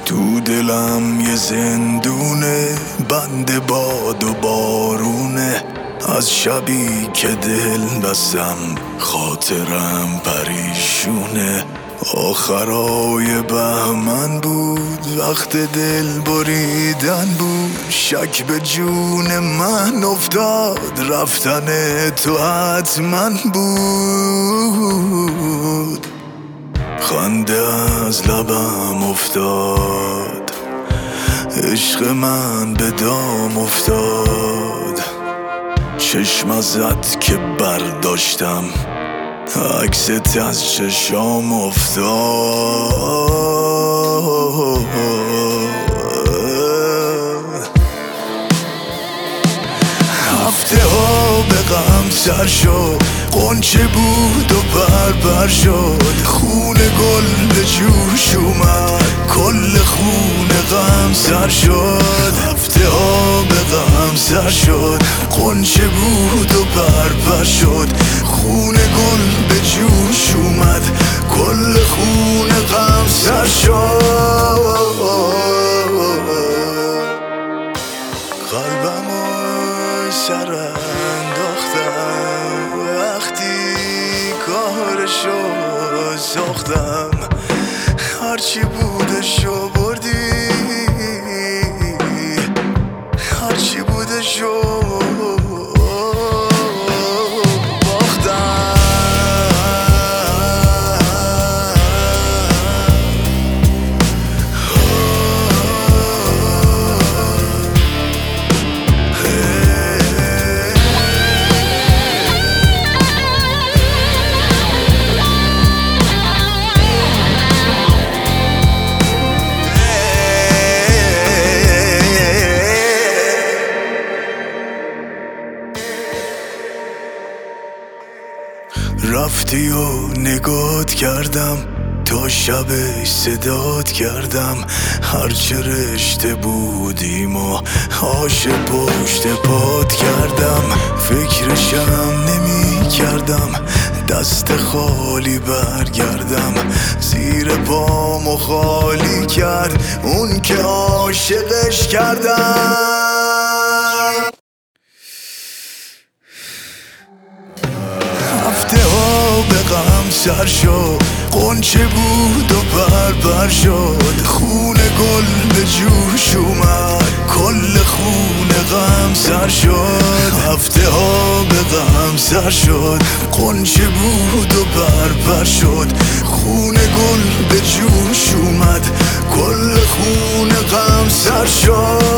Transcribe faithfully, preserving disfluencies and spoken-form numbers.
تو دلم یه زندونه، بند باد و بارونه. از شبی که دل بستم خاطرم پریشونه. آخرای بهمن بود، وقت دل بریدن بود. شک به جون من افتاد، رفتن تو حتما بود. خنده از لبم افتاد، عشق من به دام افتاد. چشم ازت که برداشتم، عکست از چشام افتاد. هفته ها به غم سر شد، غنچه بود و پر پر شد. خون گل به جوش اومد، کل خون غم سر شد. هفته ها به غم سر شد، غنچه بود و پر پر شد. خون گل به جوش اومد، کل خون غم سر شد. قلبمو سر انداختم، وقتی کارشو ساختم. هرچی بودشو بردی، هرچی بودشو باختم. رفتی و نگات کردم، تا شب صدات کردم. هرچه رشته بودیم و هاش پشت پات کردم. فکرشم نمی کردم دست خالی برگردم. زیر پامو خالی کرد اون که عاشقش کردم. هفته ها به غم سر شد، غنچه بود و پر پر شد. خون گل به جوش اومد، کل خون غم سر شد. هفته ها به غم سر شد، غنچه بود و پر پر شد. خون گل به جوش اومد، کل خون غم سر شد.